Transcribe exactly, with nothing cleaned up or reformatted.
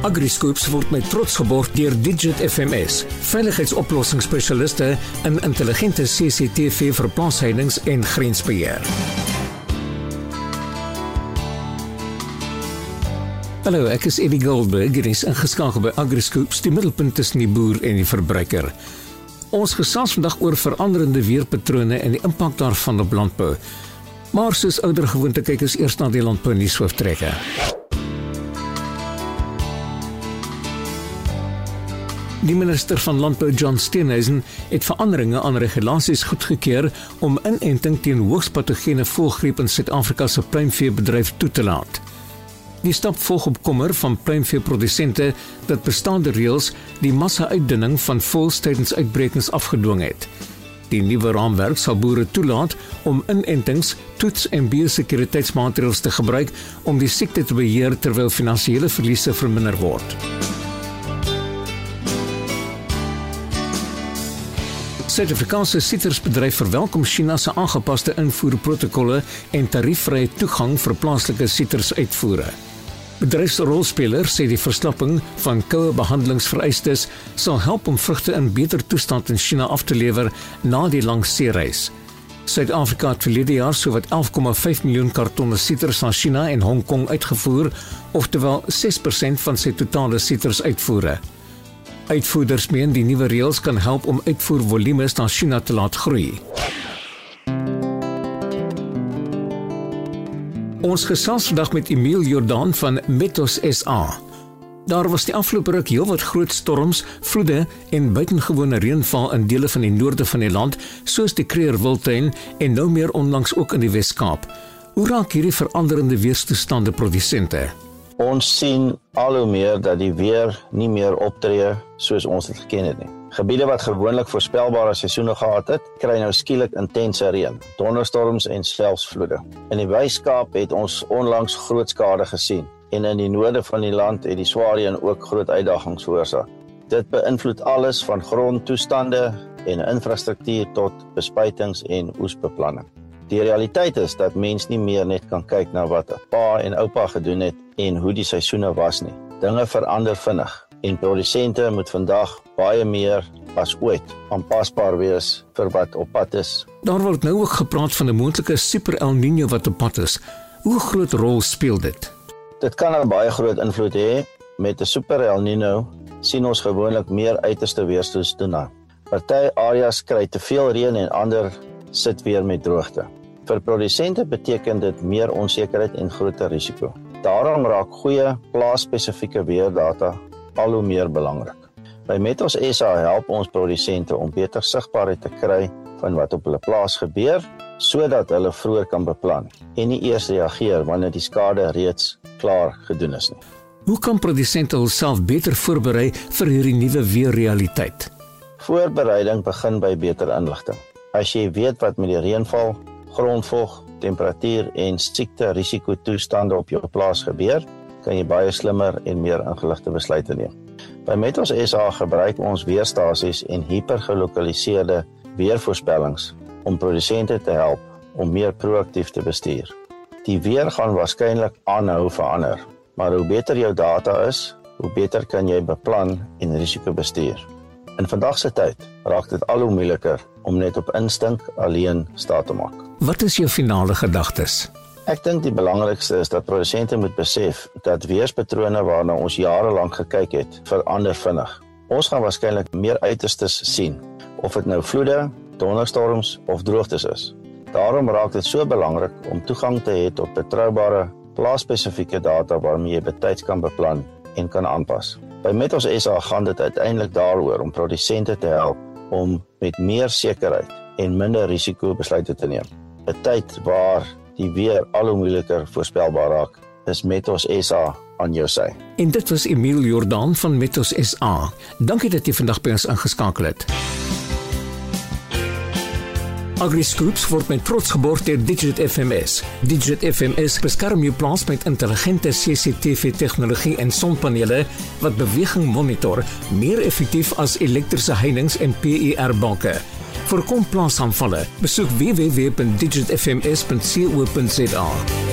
AgriScoops word met trots geborg deur Digit F M S, veiligheidsoplossingsspesialiste in intelligente C C T V vir plaasheidings en grensbeheer. Hallo, ek is Eddie Goldberg en is ingeskakel by AgriScoops, die middelpunt tussen die boer en die verbruiker. Ons gesels vandag oor veranderende weerpatrone en die impak daarvan op landbou. Maar soos ouer gewoonte kyk ons eers na die landbou nuushooftrekke. Die minister van Landbou, John Steenhuisen, het veranderinge aan regulasies goedgekeur om inenting teen hoogs patogene voëlgriep in Suid-Afrika se pluimveebedryf toe te laat. Die stap volg op kommer van pluimveeprodusente dat bestaande reëls die massa-uitdunning van voëls tydens uitbrekings afgedwing het. Die nuwe raamwerk sal boere toelaat om inentings, toets en biosekuriteitsmaatreëls te gebruik om die siekte te beheer terwyl finansiële verliese verminder word. Suid-Afrikaanse sittersbedryf verwelkom China se aangepaste invoerprotokolle en tariefvrye toegang vir plaaslike sittersuitvoere. Bedryfsrolspelers sê die verslapping van koue behandelingsvereistes sal help om vrugte in beter toestand in China af te lewer na die lang seereis. Suid-Afrika het verlede jaar sowat elf komma vyf miljoen kartonne sitters aan China en Hong Kong uitgevoer, oftewel ses persent van sy totale sittersuitvoere. Uitvoerders meen die nuwe reëls kan help om uitvoervolumes na China te laat groei. Ons gesels vandag met Emile Jordan van Metos S A. Daar was die afgelope ruk heelwat groot storms, vloede en buitengewone reënval in dele van die noorde van die land, soos die Kruger-Wildtuin en nou meer onlangs ook in die Wes-Kaap. Hoe raak hierdie veranderende weerstoestande produsente? Ons sien al hoe meer dat die weer nie meer optree soos ons dit geken het nie. Gebiede wat gewoonlik voorspelbare seisoene gehad het, kry nou skielik intense reën, donderstorms en selfs vloede. In die Wes-Kaap het ons onlangs groot skade gesien en in die noorde van die land het die swaar reën ook groot uitdagings veroorsaak. Dit beïnvloed alles van grondtoestande en infrastruktuur tot bespuitings en oesbeplanning. Die realiteit is dat mens nie meer net kan kyk na wat pa en oupa gedoen het en hoe die seisoene was nie. Dinge verander vinnig en produsente moet vandag baie meer as ooit aanpasbaar wees vir wat op pad is. Daar word nou ook gepraat van 'n moontlike super El Niño wat op pad is. Hoe groot rol speel dit? Dit kan 'n baie groot invloed hê. Met 'n super El Niño sien ons gewoonlik meer uiterste weerstoestande. Party areas kry te veel reën en ander sit weer met droogte. Vir produsente beteken dit meer onsekerheid en groter risiko. Daarom raak goeie plaasspesifieke weerdata al hoe meer belangrik. By Metos S A help ons produsente om beter sigbaarheid te kry van wat op hulle plaas gebeur, sodat hulle vroeër kan beplan en nie eers reageer wanneer die skade reeds klaar gedoen is nie. Hoe kan produsente hulself beter voorberei vir hierdie nuwe weerrealiteit? Voorbereiding begin by beter inligting. As jy weet wat met die reënval, grondvog, temperatuur en siekte risikotoestande op jou plaas gebeur, kan jy baie slimmer en meer ingeligte besluite neem. By Metos S A gebruik ons weerstasies en hipergelokaliseerde weervoorspellings om produsente te help om meer proaktief te bestuur. Die weer gaan waarskynlik aanhou verander, maar hoe beter jou data is, hoe beter kan jy beplan en risiko bestuur. In vandag se tyd raak dit al hoe moeiliker om net op instink alleen staat te maak. Wat is jou finale gedagtes? Ek dink die belangrikste is dat produsente moet besef dat weerspatrone waarna ons jare lank gekyk het, verander vinnig. Ons gaan waarskynlik meer uiterstes sien, of dit nou vloede, donderstorms of droogtes is. Daarom raak dit so belangrik om toegang te hê tot betroubare, plaasspesifieke data waarmee jy betyds kan beplan en kan aanpas. By Metos S A gaan dit uiteindelik daaroor om produsente te help om met meer sekerheid en minder risiko besluite te neem. 'n Tyd waar die weer al hoe moeiliker voorspelbaar raak, is Metos S A aan jou sy. En dit was Emile Jordan van Metos S A. Dankie dat jy vandag by ons ingeskakel het. AgriScoops word met trots geborg deur Digit F M S. Digit F M S beskerm jou plaas met intelligente C C T V-tegnologie en sonpanele wat beweging monitor, meer effektief as elektriese heininge en P I R-balke. Voorkom plaasaanvalle. Besoek w w w punt digit f m s punt co punt za.